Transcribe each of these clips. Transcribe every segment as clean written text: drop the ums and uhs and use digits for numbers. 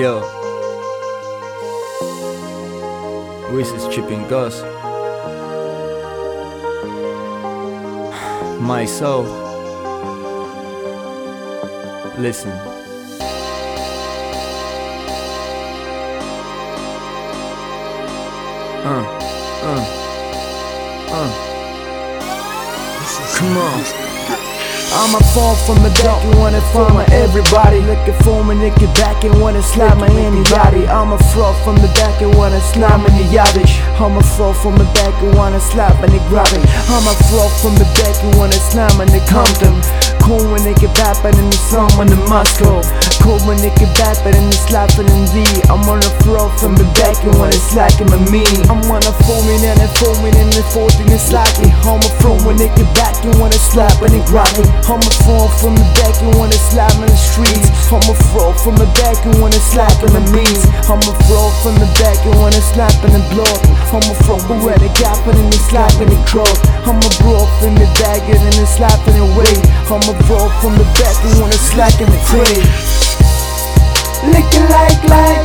Yo, this is Chipping Ghost. My soul. Listen. Come on. I'ma fall from the back and wanna find my everybody. Looking for my nigga back and wanna slide my anybody. I'ma fall from the back and wanna slide my yardage. I'ma fall from the back and wanna slide my grab it. I'ma fall from the back and wanna slide my Compton. Cool when nigga bappin' in the sun when the Moscow. Cool when nigga bappin' in the slappin' in D. I'm on the floor from the back and wanna slack in my me. I'm on a foaming and a foaming and the 14 is slacking. I'ma throw when nigga back and wanna slap and grab it. I'ma fall from the back and wanna slap in the streets. I'ma throw from the back and wanna slap in the means. I'ma throw from the back and wanna slap in the block. I'ma throw where the gappin' and the slapping the cross. I'ma blow from the bag and then slapping away. I'ma roll from the back and wanna slack in the crate. Looking like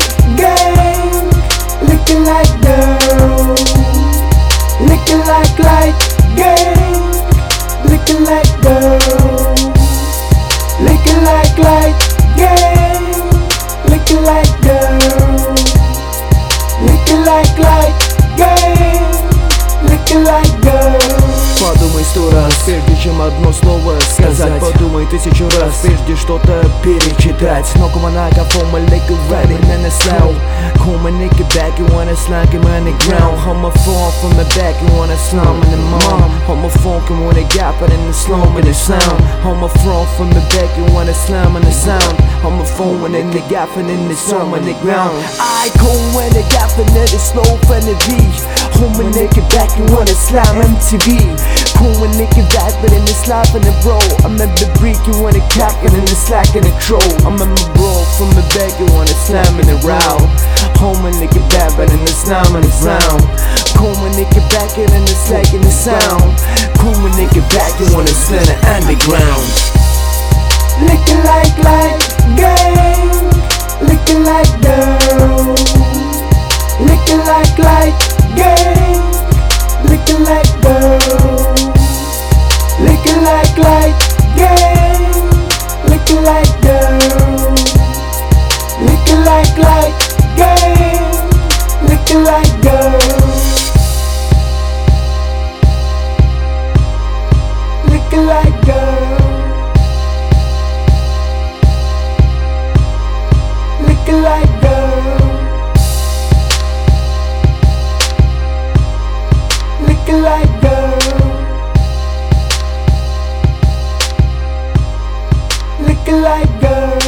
gang, looking like girl, looking like gang, looking like girl, looking like gang, looking like girl, looking like gang, looking like girl. Подумай 100 раз, прежде чем одно слово сказать. Подумай 1000 раз, прежде что-то перечитать. Но куманака форма like a riding in a slow. Come a nigga back and wanna slide him on the ground. I'ma fall from the back and wanna slam in the mom. I'ma funk and wanna gap it in the slum in the sound. I'ma fall from the back and wanna slam in the sound. I'ma fall in the gap and in the sun on the ground. I come when the gap and in the slow and the beat. Home a nigga back and wanna slam MTV. Cool a nigga back but in the slap and the bro. I'm at the break you wanna cap it in the slack and the troll. I'm at my bro from the back and wanna slam in the row. Home a nigga back but in the slam and the sound. Cool a nigga back and in the slack and the sound. Cool a nigga back and wanna slam the underground. Looking like gang, looking like girl, looking like gang, looking like girl, looking like gang, looking like girl, looking like gang, looking like girl, looking like girl, looking like girl, looking like girl, looking like girl.